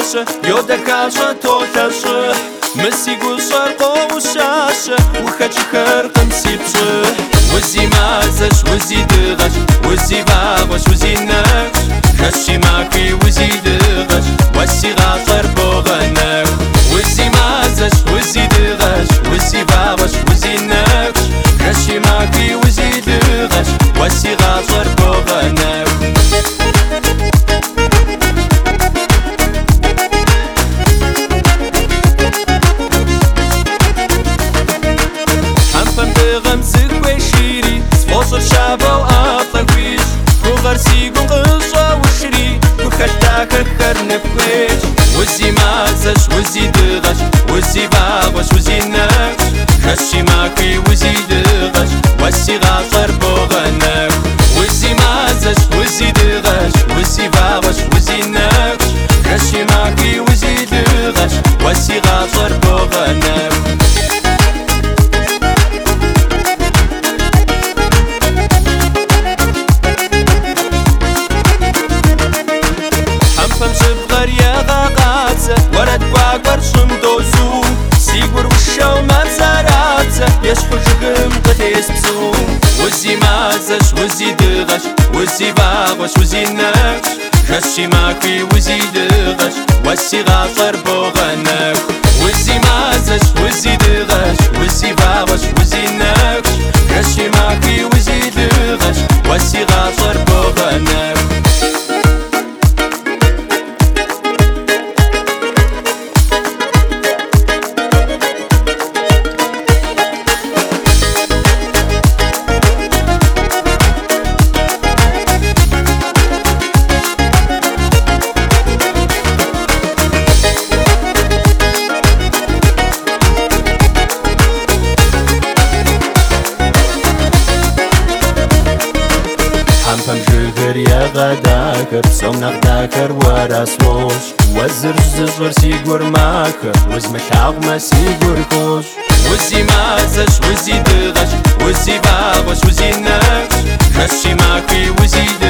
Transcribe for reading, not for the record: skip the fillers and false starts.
وشاشة يودا كاشة توتاشة مسي قصر قوشاشة وخاتش خرقم سيبشة وزي مازش وزي دغش وزي باغش وزي نكش خشي ماكي وزي دغش وسي غاصر بوغنك وزي مازش وزي دغش وزي باغش وزي نكش خشي ماكي وزي دغش وسي غاصر بوغنك وصل شابه وأطلقويش وغرسي قنقصة وشري وخشتاك الكرنب كويش وزي مازش وزي دغش وزي باغش وزي نكش خشي ماكي وزي دغش وسي غاصر بوغنك وزي مازش وزي دغش وزي باغش وزي نكش خشي ماكي وزي دغش وسي غاصر بوغنك ورد واقر صندوزو سيقور وشاو ما بزاراتزا يشفو جغم قديس بسو وزي مازش وزي دغش وزي باغش وزي نكش خشي ماكي وزي دغش وسي غاصر بوغنك وزي مازش وزي دغش وزي باغش وزي نكش خشي ماكي وزي دغش وسي غاصر بوغنك حمفم جغر يا غداكر بسوم نغداكر وراسوش وزر زغر سيقور ماكر وزمك عظمة سيقور كوش وزي مازش وزي دغش وزي باغش وزي نكش خشي ماكي وزي دغش